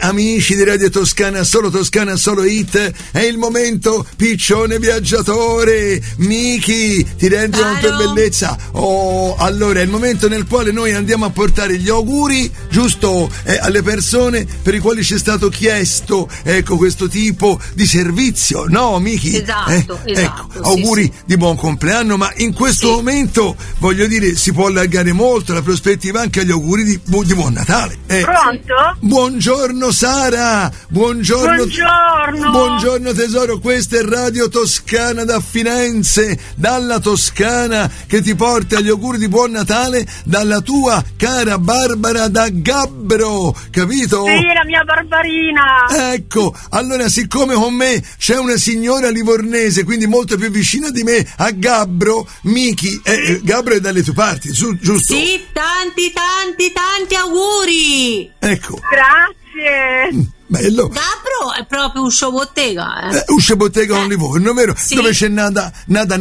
amici di Radio Toscana Solo Hit, è il momento Piccione Viaggiatore. Miki, ti rendi conto per bellezza? Oh, allora è il momento nel quale noi andiamo a portare gli auguri, giusto, alle persone per i quali c'è stato chiesto, ecco, questo tipo di servizio, no Miki? Esatto. Ecco, auguri di buon compleanno, ma in questo momento, voglio dire, si può allargare molto la prospettiva anche agli auguri di buon Natale. Pronto? Buongiorno Sara, buongiorno tesoro, questa è Radio Toscana da Firenze, dalla Toscana, che ti porta gli auguri di buon Natale dalla tua cara Barbara da Gabbro, capito? Sì, la mia Barbarina. Ecco, allora siccome con me c'è una signora livornese, quindi molto più vicina di me a Gabbro, Miki, Gabbro è dalle tue parti, giusto? Sì, tanti auguri. Ecco. Grazie. Bello. Gabbro è proprio uscio bottega, uscio bottega con Livorno, vero? Sì. Dove c'è nata,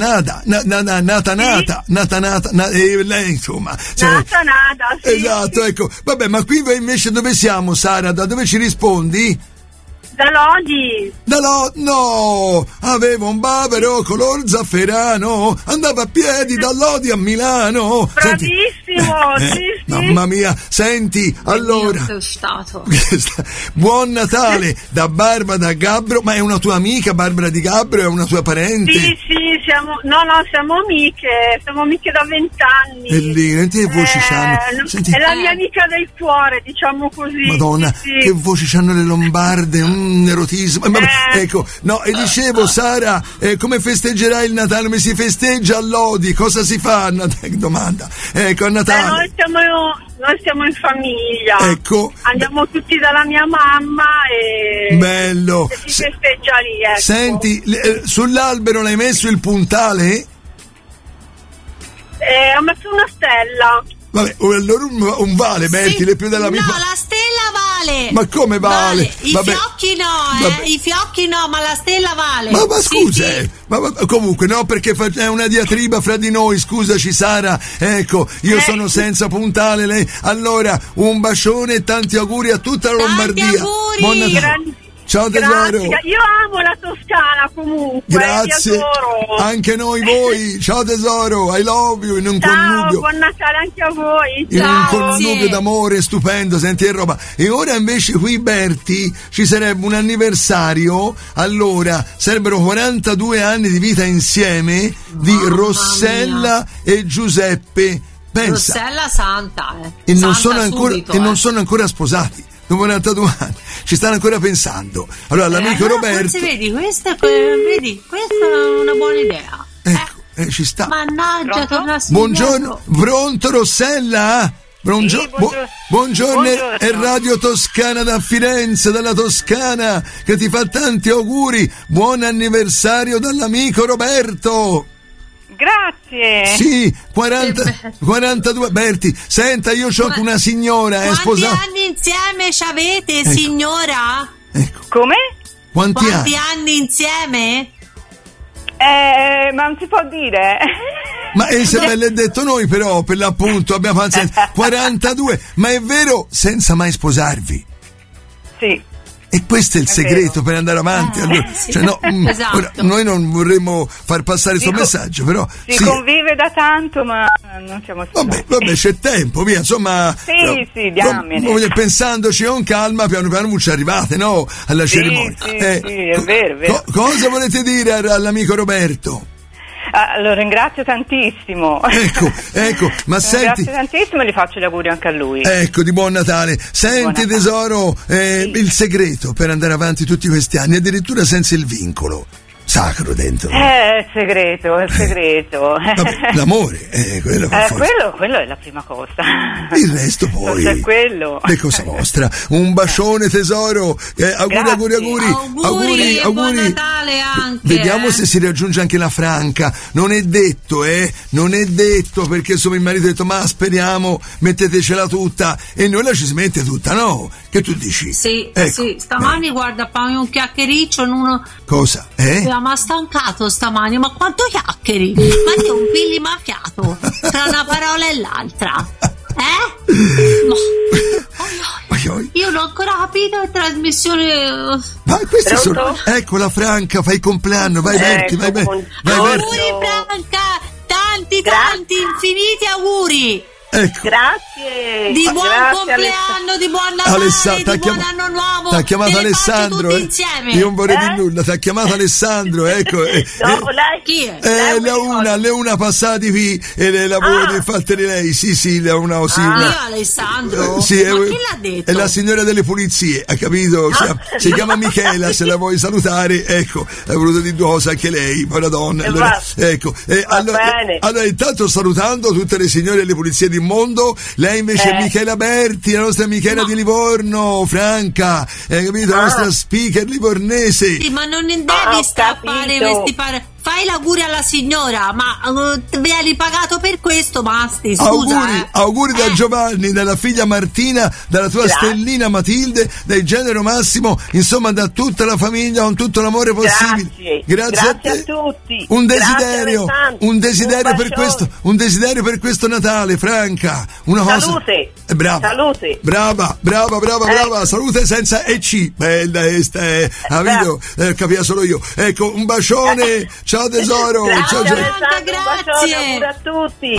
lei insomma. Nata, sì. Esatto, ecco. Vabbè, ma qui invece dove siamo, Sara? Da dove ci rispondi? Da Lodi. No, avevo un bavero color zafferano, andava a piedi da Lodi a Milano. Bravissimo, sì. Mamma mia, senti, allora. Sei stato. Buon Natale da Barbara da Gabbro, ma è una tua amica Barbara di Gabbro, è una tua parente? Sì, siamo amiche da 20 anni. Bellina, che voci c'hanno? Senti, è la mia amica del cuore, diciamo così. Madonna, sì. Che voci c'hanno le lombarde, erotismo. Ecco, no, e dicevo, Sara, come festeggerai il Natale? Come si festeggia a Lodi? Cosa si fa a Natale? Domanda. Ecco, a Natale. Noi siamo in famiglia. Ecco. Andiamo tutti dalla mia mamma e bello. Si festeggia lì, ecco. Senti, sull'albero l'hai messo il puntale? Ho messo una stella. Vabbè, allora un vale, mettile più della mia. No, la stella vale. Ma come vale? I fiocchi no, ma la stella vale. Ma scusa, sì. Ma comunque no, perché è una diatriba fra di noi, scusaci Sara, ecco, io sono senza puntale, lei. Allora, un bacione e tanti auguri a tutta la Lombardia. Auguri. Buon Natale. Ciao tesoro. Grazie. Io amo la Toscana comunque. Grazie. Ti adoro. Anche noi voi. Ciao tesoro, I love you, in un Ciao, connubio. buon Natale anche a voi. In Ciao. un connubio d'amore stupendo, senti che roba. E ora invece qui Berti ci sarebbe un anniversario, allora sarebbero 42 anni di vita insieme di Rossella e Giuseppe. Pensa. Rossella santa, e non sono ancora sposati. Dopo 92 anni ci stanno ancora pensando. Allora l'amico Roberto, vedi, questa è una buona idea. Ecco, ci sta. Mannaggia, tornassi. Buongiorno, pronto Rossella? Buongiorno, è Radio Toscana da Firenze, dalla Toscana, che ti fa tanti auguri. Buon anniversario dall'amico Roberto. Grazie. Sì, 42. Berti, senta, io c'ho anche una signora, è sposata. Quanti anni insieme ci avete, signora? Ecco. Come? Quanti anni insieme? Ma non si può dire. Ma se ve l'ha detto noi, però, per l'appunto, abbiamo pazienza. 42, ma è vero, senza mai sposarvi? Sì. E questo è il segreto per andare avanti. Allora, sì. Cioè, no, esatto. Ora, noi non vorremmo far passare questo messaggio, però si convive da tanto, ma non siamo sposati. Vabbè, c'è tempo, via, insomma. Sì, diamine. Pensandoci con calma, piano piano ci arrivate, no? Alla cerimonia. Sì, è vero. Cosa volete dire all'amico Roberto? Lo ringrazio tantissimo. Ecco, ma senti. Grazie tantissimo e gli faccio gli auguri anche a lui. Ecco, di buon Natale. Senti, tesoro, il segreto per andare avanti tutti questi anni, addirittura senza il vincolo sacro dentro. È segreto. Vabbè, l'amore, quello è la prima cosa. Il resto poi è quello. è cosa vostra. Un bacione tesoro, auguri. Buon Natale anche. Vediamo se si raggiunge anche la Franca. Non è detto, perché insomma il marito ha detto ma speriamo, mettetecela tutta, e noi la ci si mette tutta, no? Che tu dici? Sì, sì, stamani guarda, fai un chiacchiericcio in uno. Cosa? Ma stancato stamani, ma quanto chiacchieri? Ma ti un pilli ma fiato tra una parola e l'altra. Io non ho ancora capito la trasmissione. Ma questi sono. Ecco la Franca, fai il compleanno, vai Berti, vai Berti. Auguri Franca, tanti infiniti auguri. Ecco. Grazie. Di buon compleanno, di buon Natale, di buon anno nuovo. Ti ha chiamato Alessandro, tutti insieme. Io non vorrei dire nulla, ti ha chiamato Alessandro, ecco. No, lei chi è? Le una passati qui e le lavoro di fattere lei. Sì, le una Io Alessandro? Sì, ma chi l'ha detto? È la signora delle pulizie, ha capito? Si chiama Michela, se la vuoi salutare, ecco, ha voluto dire due cose anche lei, buona donna. Allora, ecco. Allora, intanto salutando tutte le signore delle pulizie del mondo, lei invece è Michela Berti, la nostra Michela di Livorno, Franca, capito? La nostra speaker livornese. Sì, ma non devi fare questi fai l'augurio alla signora, ma vieni pagato per questo, Masti, scusa. Auguri da Giovanni, dalla figlia Martina, dalla tua stellina Matilde, dal genero Massimo, insomma da tutta la famiglia, con tutto l'amore possibile. Grazie a tutti. Un desiderio per questo Natale, Franca. Una cosa. Salute. Brava. Salute. Brava. Salute senza EC. Bella questa, capito? Capia solo io. Ecco, un bacione. Ciao tesoro. Grazie, ciao. Alessandro, un bacione a tutti.